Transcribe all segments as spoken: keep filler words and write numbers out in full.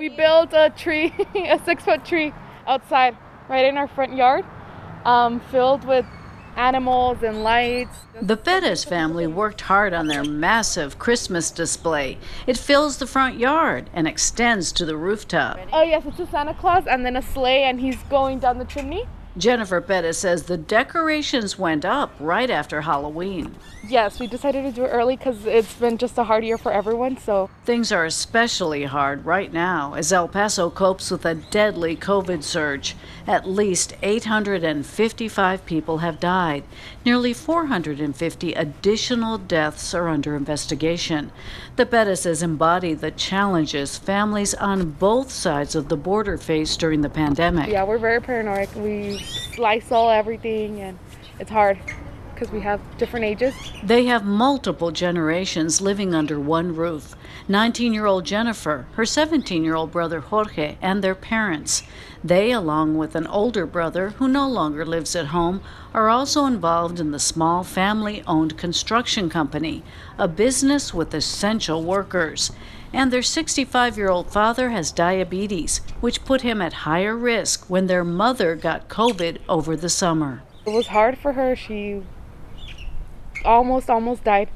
We built a tree, a six-foot tree outside, right in our front yard, um, filled with animals and lights. The Perez family worked hard on their massive Christmas display. It fills the front yard and extends to the rooftop. Oh yes, it's a Santa Claus and then a sleigh, and he's going down the chimney. Jennifer Perez says the decorations went up right after Halloween. Yes, we decided to do it early because it's been just a hard year for everyone, so. Things are especially hard right now as El Paso copes with a deadly COVID surge. At least eight hundred fifty-five people have died. Nearly four hundred fifty additional deaths are under investigation. The Perezes embody the challenges families on both sides of the border faced during the pandemic. Yeah, we're very paranoid. We Lysol everything, and it's hard because we have different ages. They have multiple generations living under one roof. nineteen-year-old Jennifer, her seventeen-year-old brother Jorge, and their parents. They, along with an older brother who no longer lives at home, are also involved in the small family-owned construction company, a business with essential workers. And their sixty-five-year-old father has diabetes, which put him at higher risk when their mother got COVID over the summer. It was hard for her. She almost, almost died.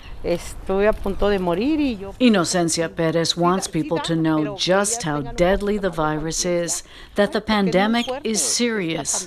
Inocencia Perez wants people to know just how deadly the virus is, that the pandemic is serious.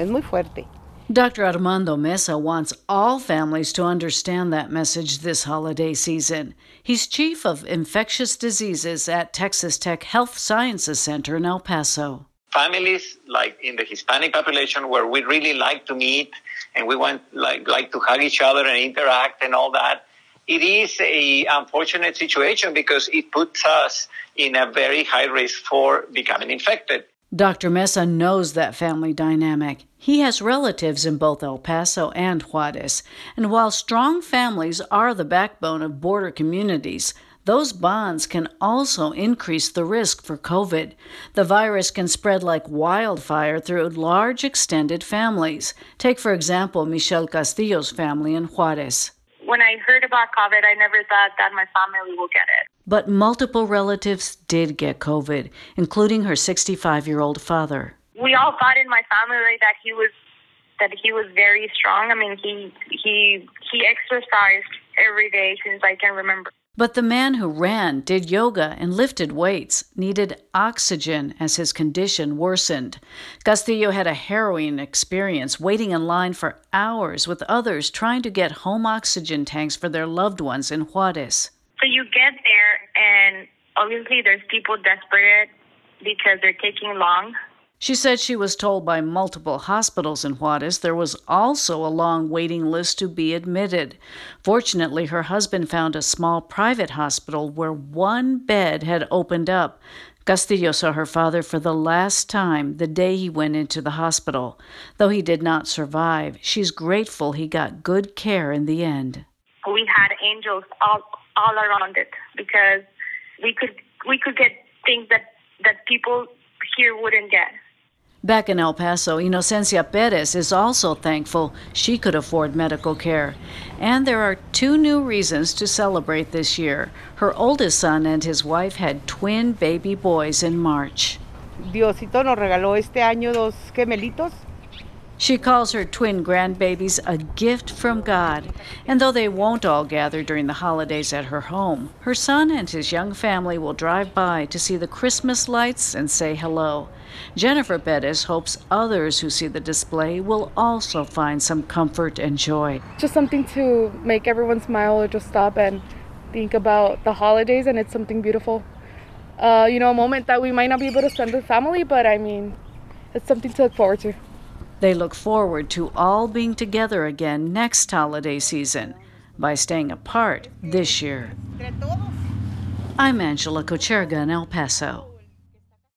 Doctor Armando Mesa wants all families to understand that message this holiday season. He's chief of infectious diseases at Texas Tech Health Sciences Center in El Paso. Families like in the Hispanic population where we really like to meet and we want like, like to hug each other and interact and all that, it is a unfortunate situation because it puts us in a very high risk for becoming infected. Doctor Mesa knows that family dynamic. He has relatives in both El Paso and Juarez. And while strong families are the backbone of border communities, those bonds can also increase the risk for COVID. The virus can spread like wildfire through large extended families. Take, for example, Michelle Castillo's family in Juarez. When I heard about COVID, I never thought that my family would get it. But multiple relatives did get COVID, including her sixty-five-year-old father. We all thought in my family that he was that he was very strong. I mean, he he he exercised every day since I can remember. But the man who ran, did yoga, and lifted weights needed oxygen as his condition worsened. Castillo had a harrowing experience, waiting in line for hours with others trying to get home oxygen tanks for their loved ones in Juarez. So you get there, and obviously there's people desperate because they're taking long. She said she was told by multiple hospitals in Juarez there was also a long waiting list to be admitted. Fortunately, her husband found a small private hospital where one bed had opened up. Castillo saw her father for the last time the day he went into the hospital. Though he did not survive, she's grateful he got good care in the end. We had angels all all around it because we could we could get things that, that people here wouldn't get. Back in El Paso, Inocencia Perez is also thankful she could afford medical care. And there are two new reasons to celebrate this year. Her oldest son and his wife had twin baby boys in March. Diosito nos regaló este año dos gemelitos. She calls her twin grandbabies a gift from God. And though they won't all gather during the holidays at her home, her son and his young family will drive by to see the Christmas lights and say hello. Jennifer Perez hopes others who see the display will also find some comfort and joy. Just something to make everyone smile or just stop and think about the holidays, and it's something beautiful. Uh, you know, a moment that we might not be able to spend with family, but I mean, it's something to look forward to. They look forward to all being together again next holiday season by staying apart this year. I'm Angela Kocherga in El Paso.